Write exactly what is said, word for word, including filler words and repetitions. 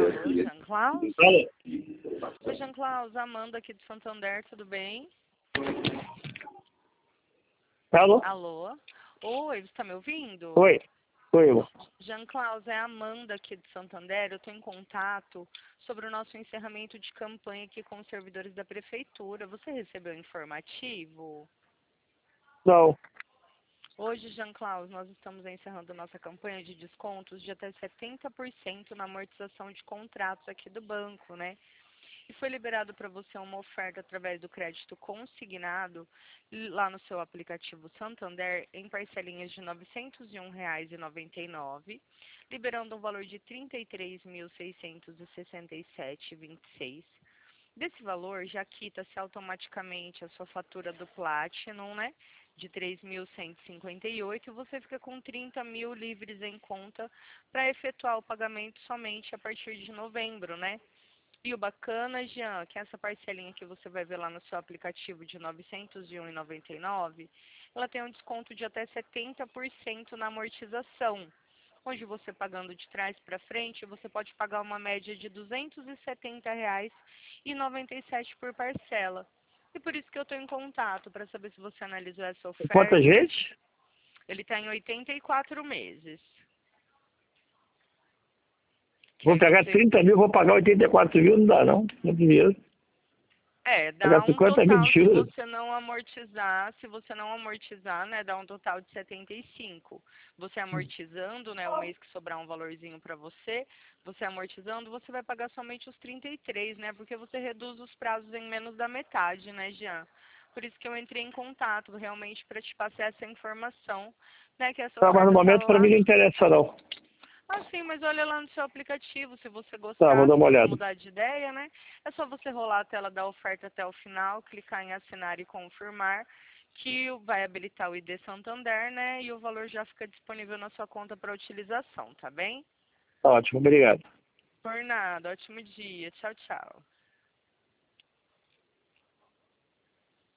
Alô, Jean Claus? Oi, Jean Claus, Amanda aqui de Santander, tudo bem? Alô? Alô? Oi, você está me ouvindo? Oi. Oi, irmão. Jean Claus, é a Amanda aqui de Santander. Eu estou em contato sobre o nosso encerramento de campanha aqui com os servidores da prefeitura. Você recebeu o informativo? Não. Hoje, Jean Claus, nós estamos encerrando nossa campanha de descontos de até setenta por cento na amortização de contratos aqui do banco, né? E foi liberado para você uma oferta através do crédito consignado lá no seu aplicativo Santander em parcelinhas de novecentos e um reais e noventa e nove centavos, liberando um valor de trinta e três mil seiscentos e sessenta e sete reais e vinte e seis centavos. Desse valor, já quita-se automaticamente a sua fatura do Platinum, né, de três mil cento e cinquenta e oito reais, e você fica com trinta mil livres em conta para efetuar o pagamento somente a partir de novembro, né? E o bacana, Jean, que essa parcelinha que você vai ver lá no seu aplicativo de novecentos e um reais e noventa e nove centavos, ela tem um desconto de até setenta por cento na amortização, onde você pagando de trás para frente, você pode pagar uma média de duzentos e setenta reais e noventa e sete centavos por parcela. E por isso que eu estou em contato, para saber se você analisou essa oferta. Quantas vezes? Ele está em oitenta e quatro meses. Vou pegar você... trinta mil, vou pagar oitenta e quatro mil, não dá não. Não dinheiro. É, dá Pagar um cinquenta mil total, de se juros. você não amortizar, se você não amortizar, né, dá um total de setenta e cinco. Você amortizando, né, o mês que sobrar um valorzinho para você, você amortizando, você vai pagar somente os trinta e três, né, porque você reduz os prazos em menos da metade, né, Jean? Por isso que eu entrei em contato, realmente, para te passar essa informação, né, que essa Tá, mas no oferta tá momento para lá. mim não interessa não. Ah, sim, mas olha lá no seu aplicativo, se você Tá, vou gostar, dar se uma você olhada. mudar de ideia, né? É só você rolar a tela da oferta até o final, clicar em assinar e confirmar, que vai habilitar o I D Santander, né? E o valor já fica disponível na sua conta para utilização, tá bem? Ótimo, obrigado. Por nada, ótimo dia, tchau, tchau.